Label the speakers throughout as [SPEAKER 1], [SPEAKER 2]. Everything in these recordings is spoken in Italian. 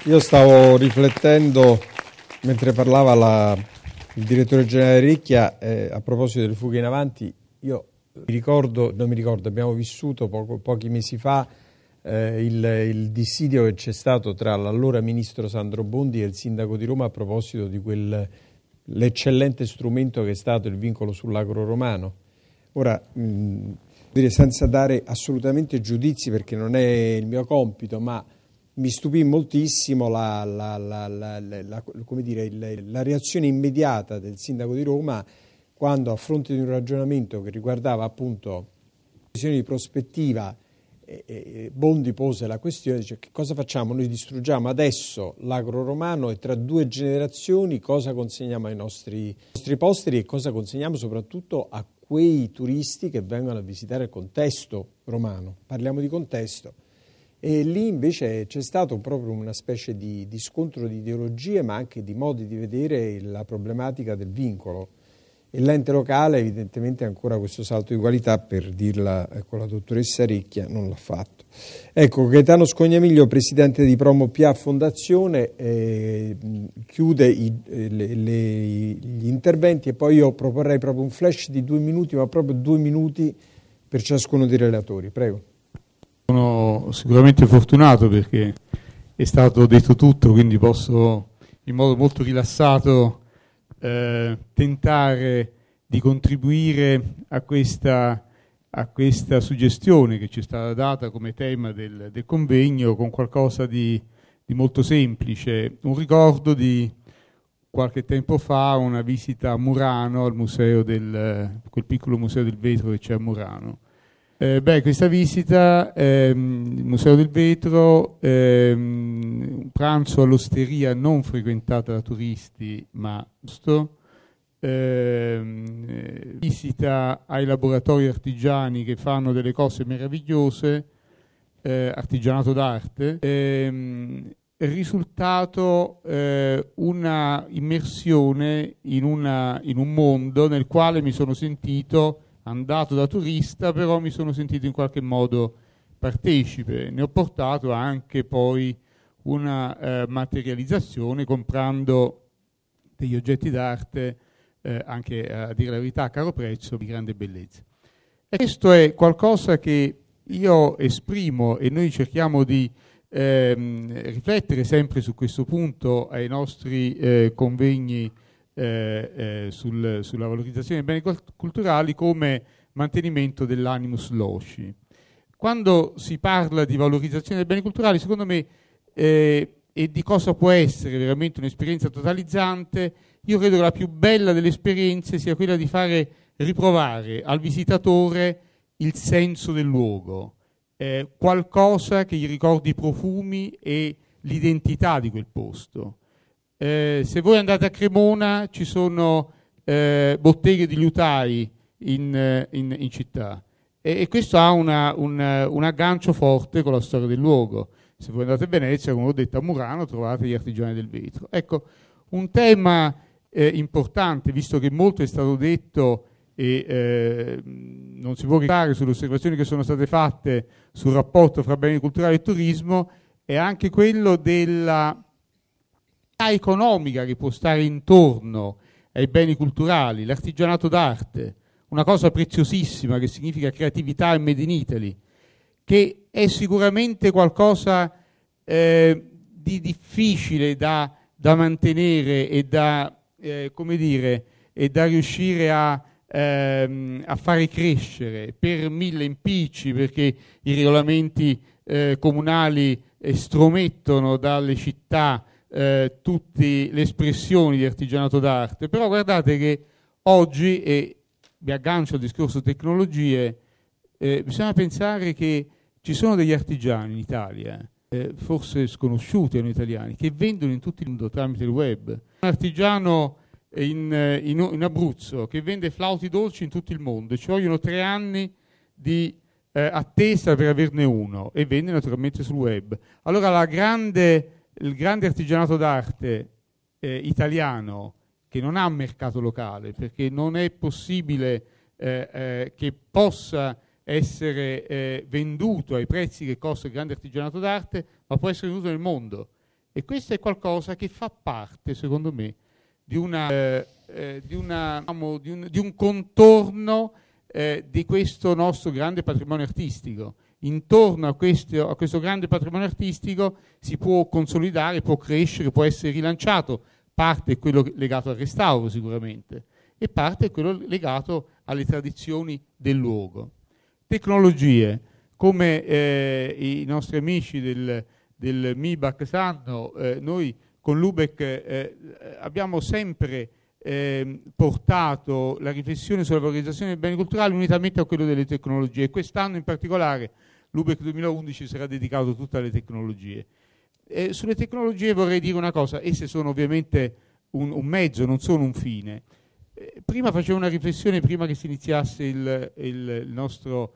[SPEAKER 1] Io stavo riflettendo mentre parlava il direttore generale Ricchia a proposito delle fughe in avanti. Io non mi ricordo, abbiamo vissuto pochi mesi fa il dissidio che c'è stato tra l'allora ministro Sandro Bondi e il sindaco di Roma a proposito di l'eccellente strumento che è stato il vincolo sull'agro romano. Ora, senza dare assolutamente giudizi perché non è il mio compito, ma mi stupì moltissimo la reazione immediata del sindaco di Roma quando, a fronte di un ragionamento che riguardava appunto visione di prospettiva, Bondi pose la questione, dice: che cosa facciamo? Noi distruggiamo adesso l'agro romano e tra 2 generazioni cosa consegniamo ai nostri posteri e cosa consegniamo soprattutto a quei turisti che vengono a visitare il contesto romano? Parliamo di contesto. E lì invece c'è stato proprio una specie di scontro di ideologie, ma anche di modi di vedere la problematica del vincolo. E l'ente locale evidentemente ancora questo salto di qualità, per dirla con la dottoressa Ricchia, non l'ha fatto. Ecco, Gaetano Scognamiglio, presidente di Promo PA Fondazione, chiude gli interventi e poi io proporrei proprio un flash di 2 minuti, ma proprio 2 minuti per ciascuno dei relatori. Prego.
[SPEAKER 2] Sono sicuramente fortunato perché è stato detto tutto, quindi posso in modo molto rilassato tentare di contribuire a questa suggestione che ci è stata data come tema del convegno con qualcosa di molto semplice. Un ricordo di qualche tempo fa, una visita a Murano, al museo quel piccolo museo del vetro che c'è a Murano. Questa visita, il Museo del Vetro, un pranzo all'osteria non frequentata da turisti, ma visita ai laboratori artigiani che fanno delle cose meravigliose, artigianato d'arte, risultato una immersione in un mondo nel quale mi sono sentito andato da turista, però mi sono sentito in qualche modo partecipe. Ne ho portato anche poi una materializzazione comprando degli oggetti d'arte, anche a dire la verità a caro prezzo, di grande bellezza. E questo è qualcosa che io esprimo e noi cerchiamo di riflettere sempre su questo punto ai nostri convegni sulla valorizzazione dei beni culturali come mantenimento dell'animus loci. Quando si parla di valorizzazione dei beni culturali, secondo me, e di cosa può essere veramente un'esperienza totalizzante, io credo che la più bella delle esperienze sia quella di fare riprovare al visitatore il senso del luogo, qualcosa che gli ricordi i profumi e l'identità di quel posto. Se voi andate a Cremona ci sono botteghe di liutai in città e questo ha un aggancio forte con la storia del luogo. Se voi andate a Venezia, come ho detto, a Murano trovate gli artigiani del vetro. Ecco, un tema importante, visto che molto è stato detto e non si può ricordare sulle osservazioni che sono state fatte sul rapporto fra beni culturali e turismo, è anche quello della economica che può stare intorno ai beni culturali, l'artigianato d'arte, una cosa preziosissima che significa creatività e Made in Italy, che è sicuramente qualcosa di difficile da mantenere e da riuscire a fare crescere per 1000 impicci, perché i regolamenti comunali estromettono dalle città tutte le espressioni di artigianato d'arte. Però guardate che oggi, e vi aggancio al discorso tecnologie, bisogna pensare che ci sono degli artigiani in Italia, forse sconosciuti ai noi italiani, che vendono in tutto il mondo tramite il web. Un artigiano in Abruzzo che vende flauti dolci in tutto il mondo, ci vogliono 3 anni di attesa per averne uno, e vende naturalmente sul web. Allora il grande artigianato d'arte italiano, che non ha mercato locale, perché non è possibile che possa essere venduto ai prezzi che costa il grande artigianato d'arte, ma può essere venduto nel mondo. E questo è qualcosa che fa parte, secondo me, di un contorno di questo nostro grande patrimonio artistico. Intorno a questo grande patrimonio artistico si può consolidare, può crescere, può essere rilanciato. Parte è quello legato al restauro sicuramente e parte è quello legato alle tradizioni del luogo. Tecnologie, come i nostri amici del MIBAC sanno, noi con l'UBEC abbiamo sempre portato la riflessione sulla valorizzazione dei beni culturali unitamente a quello delle tecnologie, e quest'anno in particolare l'UBEC 2011 sarà dedicato tutto alle tecnologie. Sulle tecnologie vorrei dire una cosa: esse sono ovviamente un mezzo, non sono un fine. Prima facevo una riflessione, prima che si iniziasse il nostro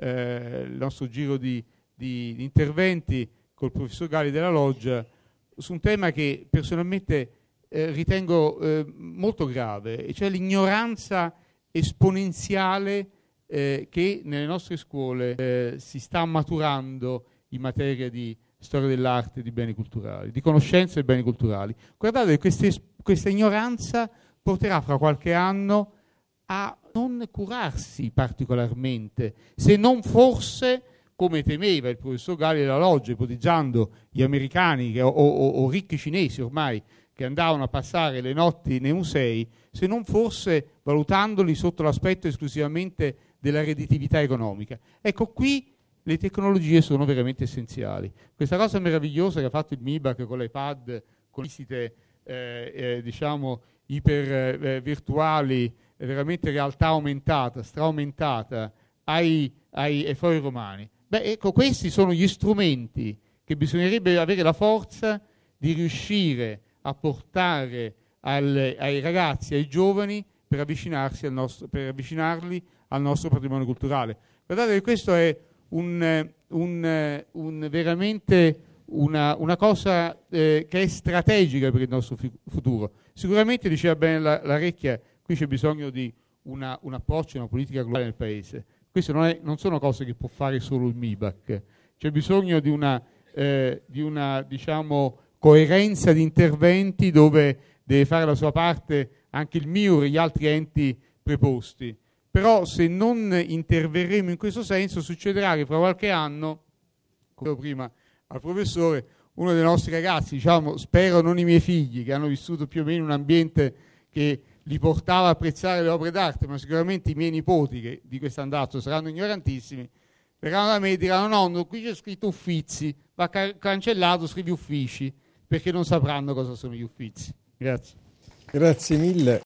[SPEAKER 2] giro di interventi col professor Gali della Loggia, su un tema che personalmente ritengo molto grave, e cioè l'ignoranza esponenziale che nelle nostre scuole si sta maturando in materia di storia dell'arte, di beni culturali, di conoscenza dei beni culturali. Guardate, questa ignoranza porterà fra qualche anno a non curarsi particolarmente, se non forse, come temeva il professor Gali della Loggia, ipotizzando gli americani o ricchi cinesi ormai che andavano a passare le notti nei musei, se non forse valutandoli sotto l'aspetto esclusivamente della redditività economica. Ecco, qui le tecnologie sono veramente essenziali. Questa cosa meravigliosa che ha fatto il MIBAC con l'iPad, con visite diciamo virtuali, veramente realtà aumentata, straumentata ai Fori Romani. Beh, ecco, questi sono gli strumenti che bisognerebbe avere la forza di riuscire a portare ai ragazzi, ai giovani, per avvicinarli al nostro patrimonio culturale. Guardate che questo è veramente una cosa che è strategica per il nostro futuro. Sicuramente, diceva bene la Recchia, qui c'è bisogno di un approccio, una politica globale nel Paese. Queste non sono cose che può fare solo il MIBAC, c'è bisogno di una diciamo, coerenza di interventi dove deve fare la sua parte anche il MIUR e gli altri enti preposti. Però se non interverremo in questo senso succederà che fra qualche anno, come dicevo prima al professore, uno dei nostri ragazzi, diciamo, spero non i miei figli, che hanno vissuto più o meno in un ambiente che li portava a apprezzare le opere d'arte, ma sicuramente i miei nipoti, che di questo andazzo saranno ignorantissimi, verranno da me e diranno: nonno, qui c'è scritto Uffizi, va cancellato, scrivi Uffici, perché non sapranno cosa sono gli Uffizi. Grazie.
[SPEAKER 1] Grazie mille.